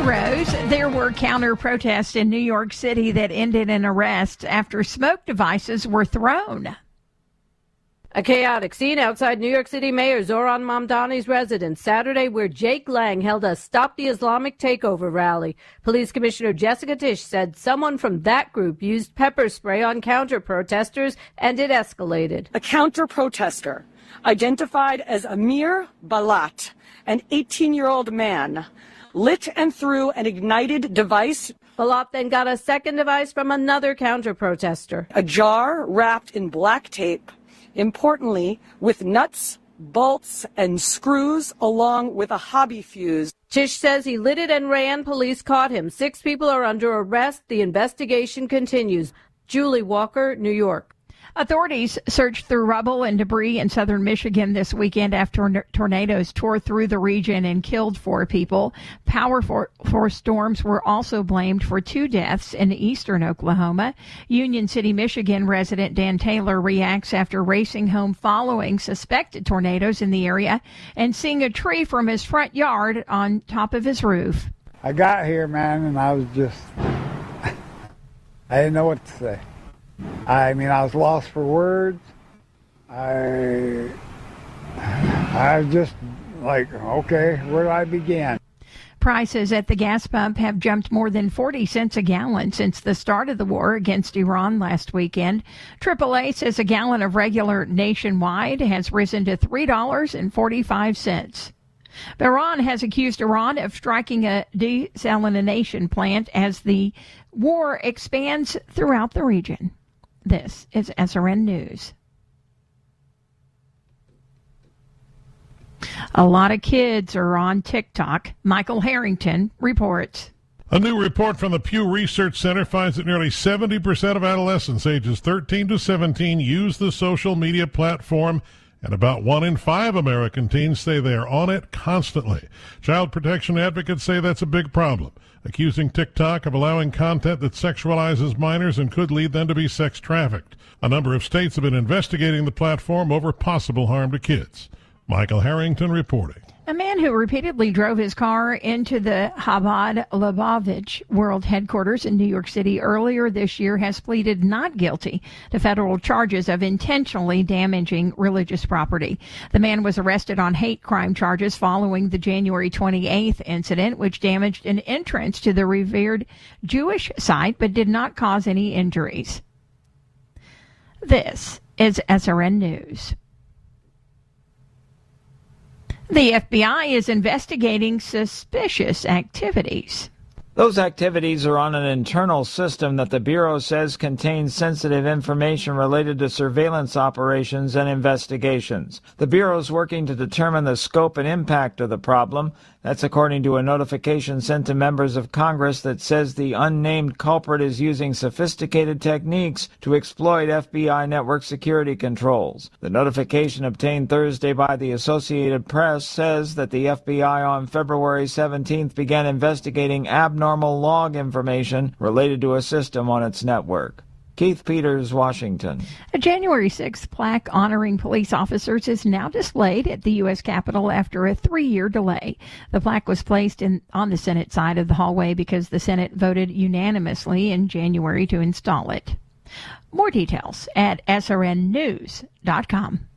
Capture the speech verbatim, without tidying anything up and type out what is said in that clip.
Rose. There were counter-protests in New York City that ended in arrests after smoke devices were thrown. A chaotic scene outside New York City Mayor Zohran Mamdani's residence Saturday, where Jake Lang held a Stop the Islamic Takeover rally. Police Commissioner Jessica Tisch said someone from that group used pepper spray on counter-protesters, and it escalated. A counter-protester, identified as Amir Balat, an eighteen-year-old man, lit and threw an ignited device. Balat then got a second device from another counter-protester. A jar wrapped in black tape, importantly, with nuts, bolts, and screws, along with a hobby fuse. Tisch says he lit it and ran. Police caught him. Six people are under arrest. The investigation continues. Julie Walker, New York. Authorities searched through rubble and debris in southern Michigan this weekend after tornadoes tore through the region and killed four people. Powerful storms were also blamed for two deaths in eastern Oklahoma. Union City, Michigan resident Dan Taylor reacts after racing home following suspected tornadoes in the area and seeing a tree from his front yard on top of his roof. I got here, man, and I was just, I didn't know what to say. I mean, I was lost for words. I, I was just like, okay, where do I begin? Prices at the gas pump have jumped more than forty cents a gallon since the start of the war against Iran last weekend. triple A says a gallon of regular nationwide has risen to three dollars and forty-five cents. Iran has accused Iran of striking a desalination plant as the war expands throughout the region. This is S R N News. A lot of kids are on TikTok. Michael Harrington reports. A new report from the Pew Research Center finds that nearly seventy percent of adolescents ages thirteen to seventeen use the social media platform, and about one in five American teens say they are on it constantly. Child protection advocates say that's a big problem, accusing TikTok of allowing content that sexualizes minors and could lead them to be sex trafficked. A number of states have been investigating the platform over possible harm to kids. Michael Harrington reporting. A man who repeatedly drove his car into the Chabad Lubavitch World Headquarters in New York City earlier this year has pleaded not guilty to federal charges of intentionally damaging religious property. The man was arrested on hate crime charges following the January twenty-eighth incident, which damaged an entrance to the revered Jewish site but did not cause any injuries. This is S R N News. The F B I is investigating suspicious activities. Those activities are on an internal system that the Bureau says contains sensitive information related to surveillance operations and investigations. The Bureau is working to determine the scope and impact of the problem. That's according to a notification sent to members of Congress that says the unnamed culprit is using sophisticated techniques to exploit F B I network security controls. The notification obtained Thursday by the Associated Press says that the F B I on February seventeenth began investigating abnormal log information related to a system on its network. Keith Peters, Washington. A January sixth plaque honoring police officers is now displayed at the U S Capitol after a three-year delay. The plaque was placed in on the Senate side of the hallway because the Senate voted unanimously in January to install it. More details at S R N news dot com.